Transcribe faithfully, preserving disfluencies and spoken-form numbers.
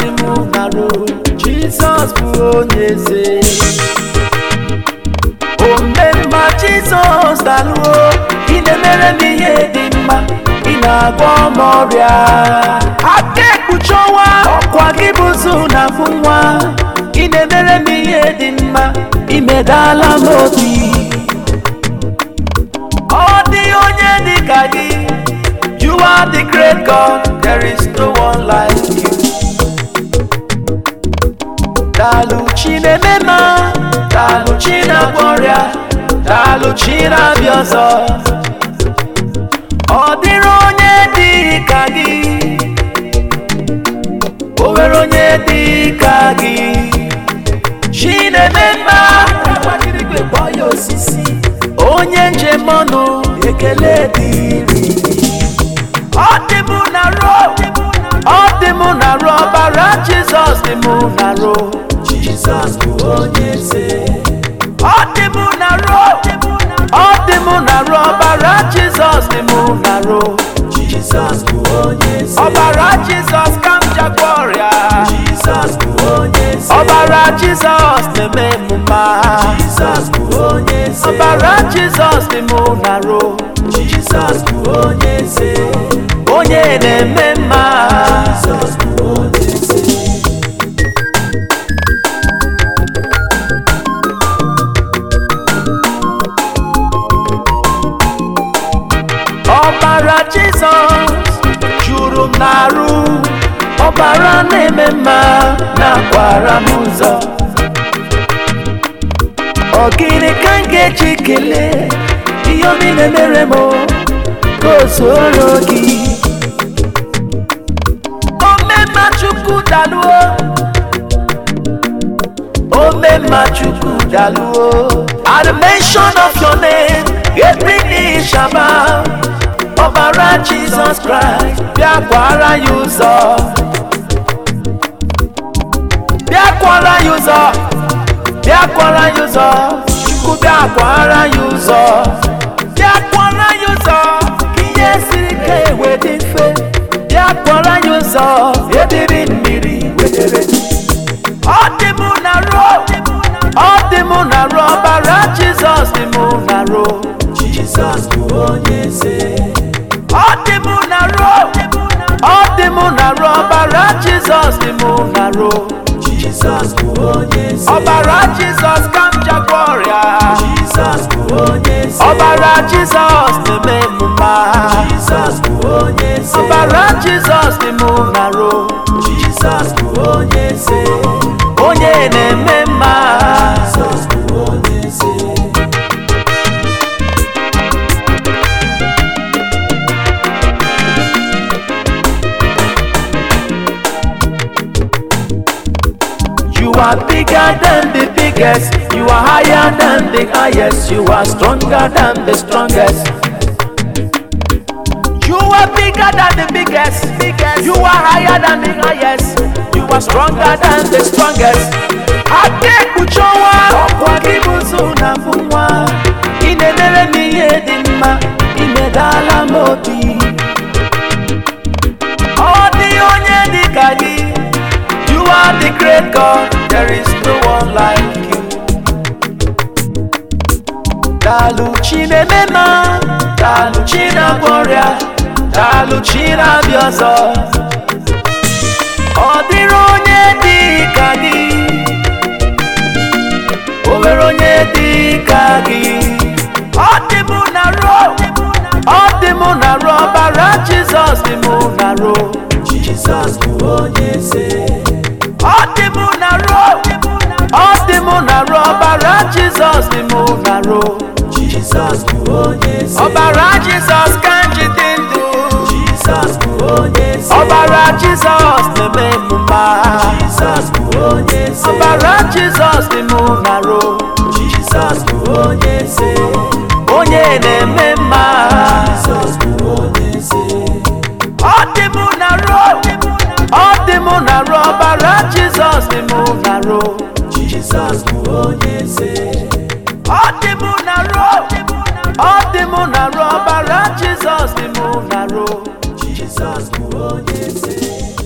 dị mụ narụ. Jizọs bụ onye eze. Omemma Jizọs dalụọ, ị na-emere m ihe dị mma, ị na-agwọ m ọrịa. Aka ekpuchi ọnwa, ọkwa gị bụzụ na-afụ nwa, ị na-emere m ihe dị mma, ị medala m obi. Ọ dị onye dị ka gị. You are the great God, there is no one like you. Dalu Chinemema, Dalu China Gloria, Dalu China Biozo. Ọ dịrị onye dị ka gị, o nwere onye dị ka gị. Chinemema, onye njem ọnụ, ekele dịrị. Ọ dị mụ narụ, ọ dị mụ narụ, ọbara Jizọs dị mụ narụ. Jizọs bụ onye eze. Ọ dị mụ narụ, ọ dị mụ narụ, ọbara Jizọs dị mụ narụ. Jizọs bụ onye eze. Ọbara Jizọs ka m jagwa ọrịa. Jizọs bụ onye eze. Ọbara Jizọs na-eme m mma. Jizọs bụ onye eze. Ọbara Jizọs dị mụ narụ. Jizọs bụ onye eze. Onye na-eme mma. Jizọs bụ onye eze. Ọbara Jizọs juru m n'arụ. Ọbara na-eme mma, na-akwara m ụzọ. Ọ gịnị ka m ga-eji kelee ihe obi na-emere m ka o soro gị? Omemma Chukwu dalụọ, Omemma Chukwu dalụọ. At the mention of your name, every knee shall bow. Ọbara Jesus Christ, bịa kwara ya ụzọ. Bịa kwara ya ụzọ, bịa kwara ya ụzọ. Chukwu bịa kwara ya ụzọ. Bịa kwara ya ụzọ, ka ihe siri ike wee dị mfe. Bịa kwara ya ụzọ, ebiri mmiri wedere. Ọ dị mụ narụ, ọ dị mụ narụ, ọbara Jizọs dị mụ narụ. Jizọs bụ onye eze. Ọ dị mụ narụ, ọ dị mụ narụ, ọbara Jizọs dị mụ narụ. Jizọs bụ onye eze. Ọbara Jizọs ka m jagwa ọrịa. Jizọs bụ onye eze. Ọbara Jizọs na-eme m mma. Jizọs bụ onye eze. Ọbara Jizọs dị mụ narụ. Jizọs bụ onye eze. Onye na-eme mma. Jizọs bụ onye eze. You are bigger than the biggest. You are higher than the highest. You are stronger than the strongest. You are bigger than the biggest. biggest. You are higher than the highest. You are stronger than the strongest. Aka ekpuchi ọnwa, ọkwa gị bụzụ na-afụ nwa. Ị na-emere m ihe dị mma, ị medala m obi. Ọ dị onye dị ka gị. You are the great God, there is no one like you. Dalu Chinemema, Dalu China Gloria, Dalu China Biozo. Ọ dịrị onye dị ka gị, o nwere onye dị ka gị. Ọ dị mụ narụ, ọ dị mụ narụ, ọbara Jizọs dị mụ narụ. Jizọs bụ onye eze. Ọ dị mụ narụ, ọ dị mụ narụ, ọbara Jizọs dị mụ narụ. Jizọs bụ onye eze. Ọbara Jizọs ka m ji dị ndụ. Jizọs bụ onye eze. Ọbara Jizọs na-eme m mma. Jizọs bụ onye eze. Ọbara Jizọs dị mụ narụ. Jizọs bụ onye eze. Onye na-eme mma. Jizọs bụ onye eze. Ọ dị mụ narụ, ọ dị mụ narụ, ọbara Jizọs dị mụ narụ. Jizọs bụ onye eze. Ọ dị mụ narụ, ọ dị mụ narụ, ọbara Jizọs dị mụ narụ. Jizọs bụ onye eze.